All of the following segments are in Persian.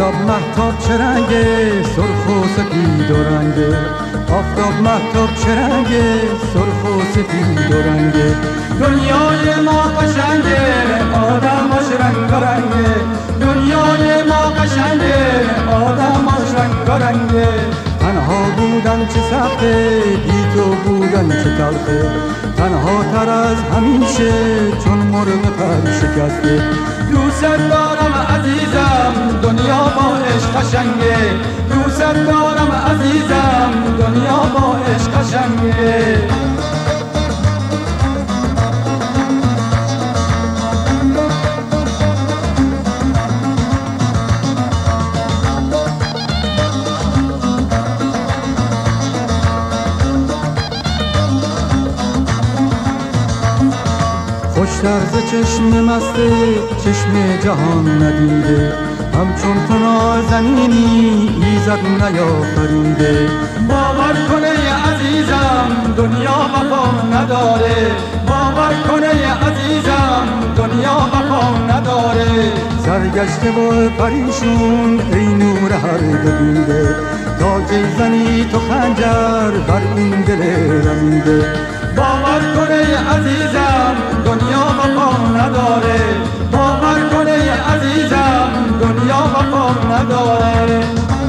آفتاب مهتاب چه رنگه، سرخ و سپید و رنگه. آفتاب مهتاب چه رنگه، سرخ و سپید و رنگه. دنیای ما قشنگه، آدماش رنگارنگه. دنیای ما قشنگه، آدماش رنگارنگه. تنها بودن چه سخته، بی تو بودن چه تلخه. تنها تر از همیشه چون مرغ پر شکسته. دوست دارم عزیزم، دنیا با عشق قشنگه. دوست دارم عزیزم، دنیا با عشق قشنگه. خوشتر ز چشم مسته، چشم جهان ندیده. همچون تو نازنینی ایزد نیافریده. باور کنه عزیزم، دنیا وفا نداره. باور کنه عزیزم، دنیا وفا نداره. سرگشته و پریشون ای نور هر دیده. تا کی زنی تو خنجر بر این دل رمیده. باور کنه عزیزم، دنیا وفا نداره. باور کنه عزیزم، دنیا وفا نداره.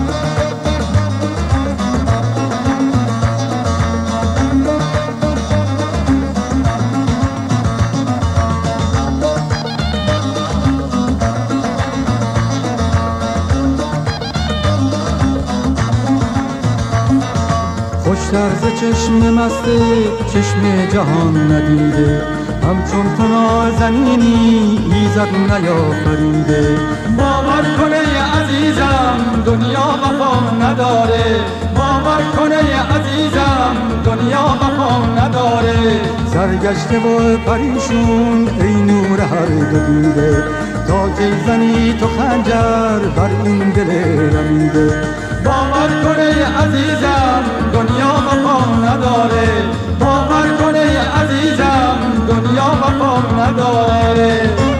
خوشتر ز چشم مسته، چشم جهان ندیده. همچون تو نازنینی ایزد نیافریده. باور کنه عزیزم، دنیا وفا نداره. باور کنه عزیزم، دنیا وفا نداره. سرگشته و پریشون ای نور هر دیده. تا کی زنی تو خنجر بر این دل رمیده. باور کنه عزیزم، دنیا وفا نداره. باور کنه عزیزم، دنیا وفا نداره.